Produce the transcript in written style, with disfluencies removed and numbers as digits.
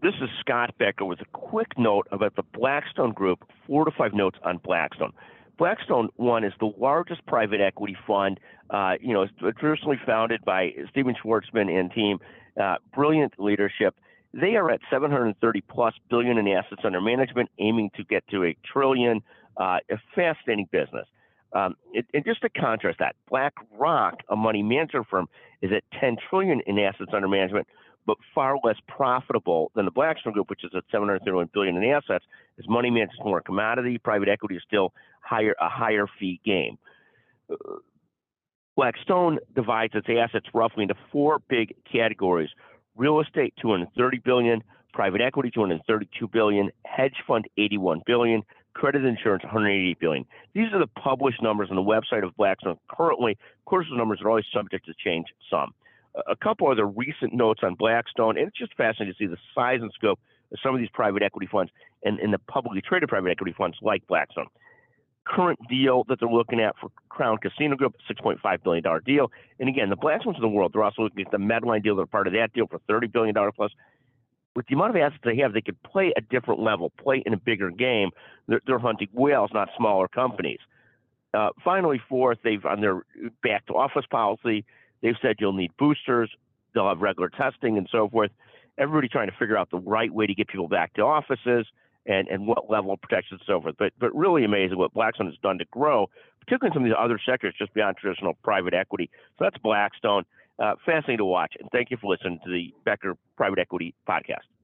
This is Scott Becker with a quick note about the Blackstone Group, 4 to 5 notes on Blackstone. Blackstone, one, is the largest private equity fund, traditionally founded by Stephen Schwarzman and team, brilliant leadership. They are at 730 plus billion in assets under management, aiming to get to $1 trillion, a fascinating business. And just to contrast that, BlackRock, a money management firm, is at 10 trillion in assets under management, but far less profitable than the Blackstone Group, which is at 731 billion in assets. As money management is more a commodity, private equity is still a higher fee game. Blackstone divides its assets roughly into 4 big categories: real estate, 230 billion, private equity, 232 billion, hedge fund, 81 billion, credit insurance, 188 billion. These are the published numbers on the website of Blackstone currently. Of course, the numbers are always subject to change some. A couple other recent notes on Blackstone, and it's just fascinating to see the size and scope of some of these private equity funds and the publicly traded private equity funds like Blackstone. Current deal that they're looking at for Crown Casino Group, $6.5 billion deal. And again, the Blackstones of the world, they're also looking at the Medline deal. They're part of that deal for $30 billion plus. With the amount of assets they have, they could play a different level, play in a bigger game. They're hunting whales, not smaller companies. Finally, fourth, they've on their back to office policy, they've said you'll need boosters. They'll have regular testing and so forth. Everybody trying to figure out the right way to get people back to offices and what level of protection and so forth. But really amazing what Blackstone has done to grow, particularly in some of these other sectors just beyond traditional private equity. So that's Blackstone. Fascinating to watch. And thank you for listening to the Becker Private Equity Podcast.